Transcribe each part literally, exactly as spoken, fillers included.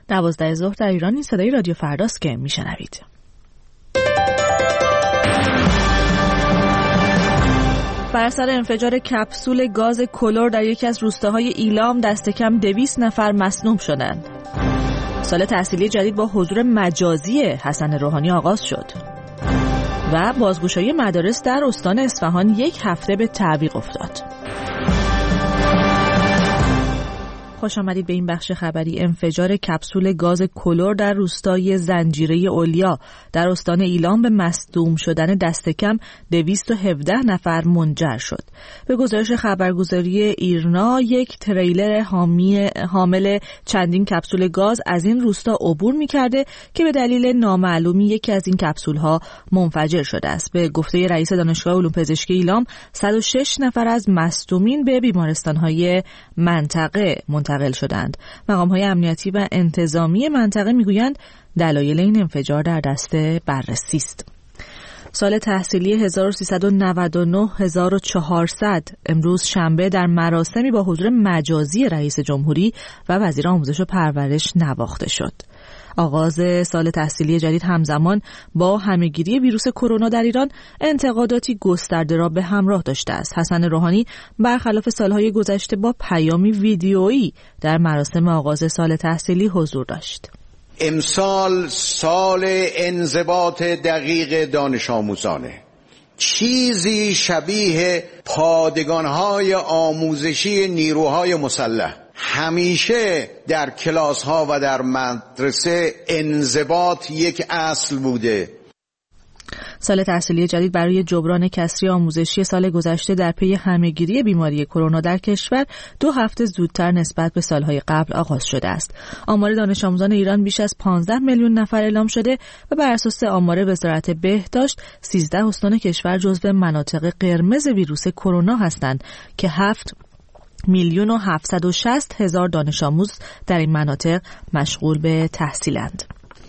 دوازده ظهر در ایران. این صدای رادیو فرداست که میشنوید. بر اثر انفجار کپسول گاز کلور در یکی از روستاهای ایلام دست کم دویست نفر مسموم شدند. سال تحصیلی جدید با حضور مجازی حسن روحانی آغاز شد و بازگشایی مدارس در استان اصفهان یک هفته به تعویق افتاد. خوش آمدید به این بخش خبری. انفجار کپسول گاز کلور در روستای زنجیره اولیا در استان ایلام به مصدوم شدن دست کم دویست و هفده نفر منجر شد. به گزارش خبرگزاری ایرنا، یک تریلر حامی حامل چندین کپسول گاز از این روستا عبور می‌کرده که به دلیل نامعلومی یکی از این کپسول‌ها منفجر شده است. به گفته رئیس دانشگاه علوم پزشکی ایلام، صد و شش نفر از مصدومین به بیمارستان‌های منطقه منتقل شدند. مقام‌های امنیتی و انتظامی منطقه میگویند دلایل این انفجار در دست بررسی است. سال تحصیلی هزار و سیصد و نود و نه هزار و چهارصد امروز شنبه در مراسمی با حضور مجازی رئیس جمهوری و وزیر آموزش و پرورش نواخته شد. آغاز سال تحصیلی جدید همزمان با همه‌گیری ویروس کرونا در ایران انتقاداتی گسترده را به همراه داشته است. حسن روحانی برخلاف سالهای گذشته با پیامی ویدیویی در مراسم آغاز سال تحصیلی حضور داشت. امسال سال انضباط دقیق دانش آموزانه. چیزی شبیه پادگان‌های آموزشی نیروهای مسلح. همیشه در کلاس ها و در مدرسه انضباط یک اصل بوده. سال تحصیلی جدید برای جبران کسری آموزشی سال گذشته در پی همه‌گیری بیماری کرونا در کشور دو هفته زودتر نسبت به سالهای قبل آغاز شده است. آمار دانش آموزان ایران بیش از پانزده میلیون نفر اعلام شده و بر اساس آمار وزارت بهداشت سیزده استان کشور جزو مناطق قرمز ویروس کرونا هستند که هفت میلیون و هفتصد و شصت هزار دانش آموز در این مناطق مشغول به تحصیلند.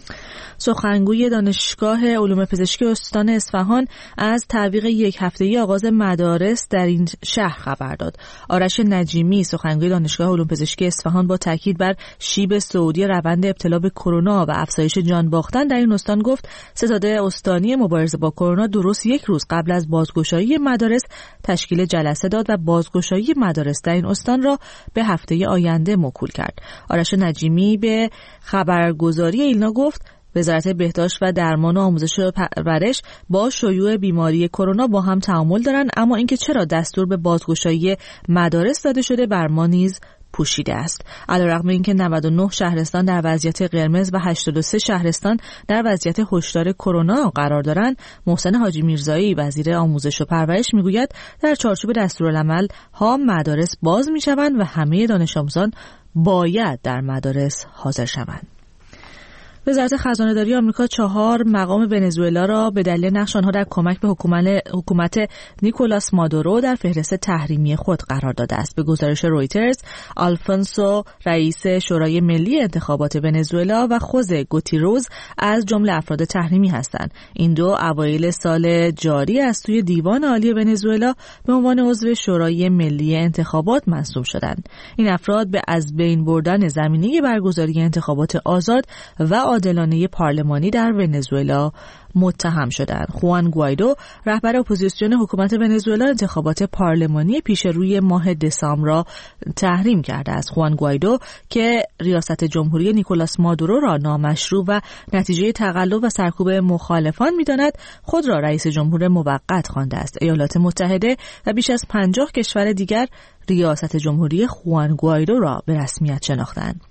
سخنگوی دانشگاه علوم پزشکی استان اصفهان از تعویق یک هفته‌ای آغاز مدارس در این شهر خبر داد. آرش نجیمی سخنگوی دانشگاه علوم پزشکی اصفهان با تاکید بر شیب صعودی روند ابتلا به کرونا و افزایش جان باختن در این استان گفت ستاد استانی مبارزه با کرونا درست یک روز قبل از بازگشایی مدارس تشکیل جلسه داد و بازگشایی مدارس در این استان را به هفته آینده موکول کرد. آرش نجیمی به خبرگزاری ایلنا گفت وزارت بهداشت و درمان و آموزش و پرورش با شیوع بیماری کرونا با هم تعامل دارند، اما اینکه چرا دستور به بازگشایی مدارس داده شده بر ما نیز پوشیده است. علیرغم اینکه نود و نه شهرستان در وضعیت قرمز و هشتاد و سه شهرستان در وضعیت هشدار کرونا قرار دارند، محسن حاجی میرزایی وزیر آموزش و پرورش میگوید در چارچوب دستورالعمل ها مدارس باز میشوند و همه دانش آموزان باید در مدارس حاضر شوند. وزارت خزانه‌داری آمریکا چهار مقام ونزوئلا را به دلیل نقش آنها در کمک به حکومت نیکولاس مادورو در فهرست تحریمی خود قرار داده است. به گزارش رویترز، آلفونسو رئیس شورای ملی انتخابات ونزوئلا و خوزه گوتیروز از جمله افراد تحریمی هستند. این دو اوایل سال جاری از سوی دیوان عالی ونزوئلا به عنوان عضو شورای ملی انتخابات منصوب شدند. این افراد به از بین بردن زمینه برگزاری انتخابات آزاد و عادلانه پارلمانی در ونزوئلا متهم شدند. خوان گوایدو رهبر اپوزیسیون حکومت ونزوئلا انتخابات پارلمانی پیش روی ماه دسامبر را تحریم کرده است. خوان گوایدو که ریاست جمهوری نیکولاس مادورو را نامشروع و نتیجه تقلب و سرکوب مخالفان می‌داند، خود را رئیس جمهور موقت خوانده است. ایالات متحده و بیش از پنجاه کشور دیگر ریاست جمهوری خوان گوایدو را به رسمیت شناختند.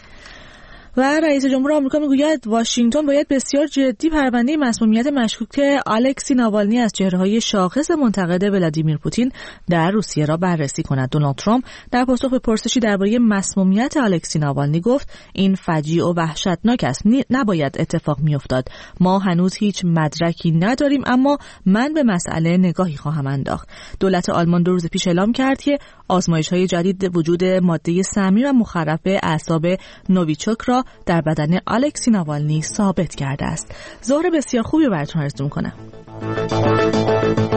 و رئیس جمهور آمریکا میگوید واشنگتن باید بسیار جدی پرونده مسمومیت مشکوک الکسی ناوالنی از چهره‌های شاخص منتقد ولادیمیر پوتین در روسیه را بررسی کند. دونالد ترامپ در پاسخ به پرسشی درباره مسمومیت الکسی ناوالنی گفت این فجیع و وحشتناک است، نباید اتفاق میافتاد. ما هنوز هیچ مدرکی نداریم، اما من به مسئله نگاهی خواهم انداخت. دولت آلمان دو روز پیش اعلام کرد که آزمایش‌های جدید وجود ماده سمی و مخرب اعصاب نوویچوک را در بدن الکسی ناوالنی ثابت کرده است. ظهر بسیار خوبی براتون آرزو می‌کنم.